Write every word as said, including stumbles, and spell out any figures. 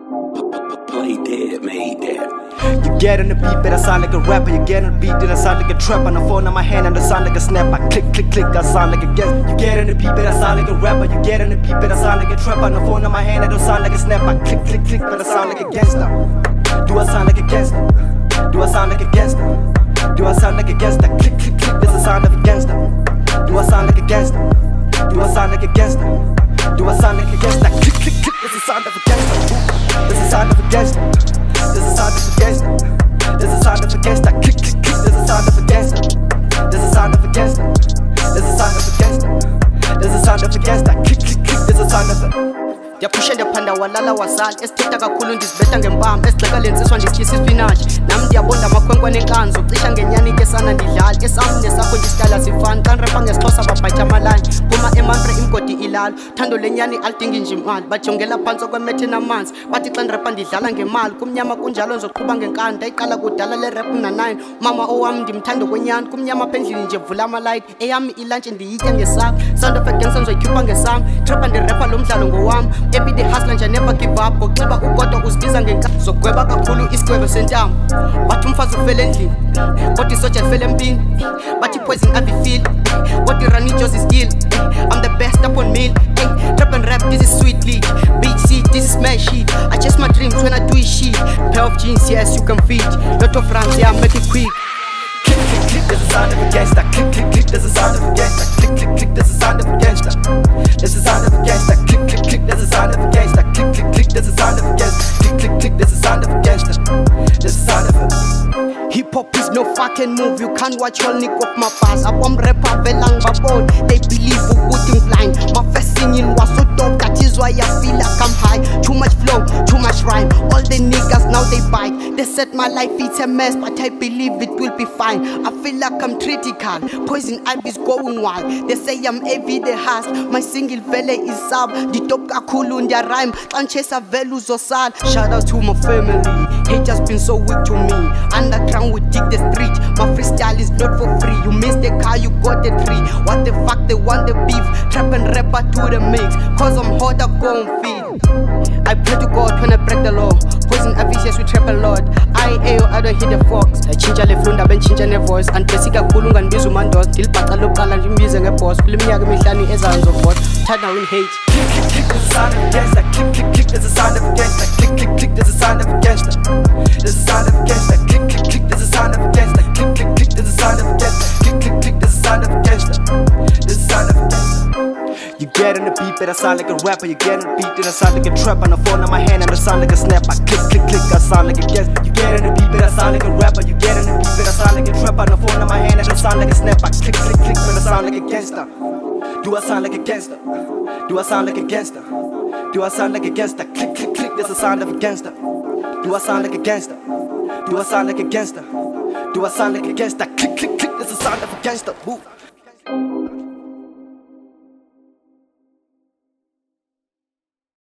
Play dead, made that. You get on the beat, but I sound like a rapper. You get on the beat, then I sound like a trap. On the phone on my hand, and I sound like a snap. I click, click, click, I sound like a guess. You get on the beat, but I sound like a rapper. You get on the beat, but I sound like a trap. On the phone on my hand, I don't sound like a snap. I click, click, click, but I sound like a gangster. Do I sound like a gangster? Do I sound like a gangster? Do I sound like a gangster? Click, click, click, this is the sound of a gangster. Do I sound like a gangster? Do I sound like a gangster? Do I sound like a gangster? Click, click, click, this is the sound of a gangster. This is the sound of a gangster. This is the sound of a gangster. This is the sound of a gangster. Click, click, click, this is the sound of a gangster. This is the sound of a gangster. This is the sound of a gangster. This is the sound of a gangster. Click, click, click, this is the sound of a Ndiyaphusha ndiyaphanda walala wazali esithetha kakhulu ndizibetha ngempama esigxeka lensiswa ndityisa ispinatshi nam ndiyabonda amakhwenkwe nenkanzo cisha ngenyani ke sana ndidlala esam nesakho ndisitala sifani xa ndirepa ngesixhosa babhatya amalanye phuma emanfre imgodi ilalo thando lenyani alidingi nje imali bajongela phantsi kwemethe namanzi bathi xa ndirepa ndidlala ngemali kumnyama kunjalo ndizoqhuba ngenkani ndayiqala kudala le rap mna-nine umama owam ndimthanda kwenyani kumnyama apha endlini nje vula amalayiti eyami ilantshi ndiyitya ngesam sound of a gangster ndizoyikhupha ngesam trepa ndirepa lo mdlalo ngowam every day hustler nje never give up ngoxeba ugodwa uzibiza ngenkazi zogweba kakhulu isigwebo sentamo bathi umfazi ufele endlini kodwa isoja lifele empini bathi poison avifeel kodwa iranijo ziskill I'm the best up on meal hey, trap and rap this is sweet lead beach seat this is smash shit I chase my dreams when I do it shit pair of jeans yes you can fit lot of rounds yeah make it quick click click click there's a sound of a gangster click click click there's a sound of a gangster click click click there's a sound of a gangster there's a sound of a gangster click click click there's a sound of a gangster click click click there's a sound of a gangster click click click there's a sound of a gangster there's a sound of a hip hop is no fucking move you can't watch all nick off my pass abom rapper velang babon they believe ukuthi blind my first singing was so dope that is why I feel like I'm high too much flow too much rhyme all the niggas now they bite they said my life it's a mess but I believe it will be fine I feel like I'm critical poison ivy's going wild they say I'm everyday hustle my single vele is sub the top kakhulu ndiya rhyme xa nchesa vele uzosala shout out to my family haters been so weak to me underground we dig the street my freestyle is not for free you missed the car you got the tree what the fuck they want the beef trap and rapper to the mix cause I'm hot I go and feed I pray to God when I break the law poison avicious we trap a lot I ayo I don't hit the fox I chinja le flow ndabe nchinja ne voice and basic kakhulu nganibiza umandos dilibhaca lokuqala nje imbize ngeboss kule minyaka emihlanu ezayo ngizofort thanda win hate click click click there's a sound of a gangster click click click there's a sound of a gangster click click click there's a sound of a gangster there's a sound of a gangster click click click there's a sound of a gangster click click click there's a sound of a gangster click click click there's a sound of a gangster there's a sound of a gangster you get on the beat but I sound like a rapper you get on the beat then I sound like a trap on the phone on my hand and I sound like a snap I click click click I sound like a gangster you get on the beat but I sound like a rapper you get on the beat but I sound like a trap on the phone on my hand and I sound like a snap I click click click but I sound like a gangster do I sound like a gangster do I sound like a gangster do I sound like a gangster click click click there's a sound of a gangster do I sound like a gangster do I sound like a gangster do I sound like a gangster click click click there's a sound of a gangster Woo.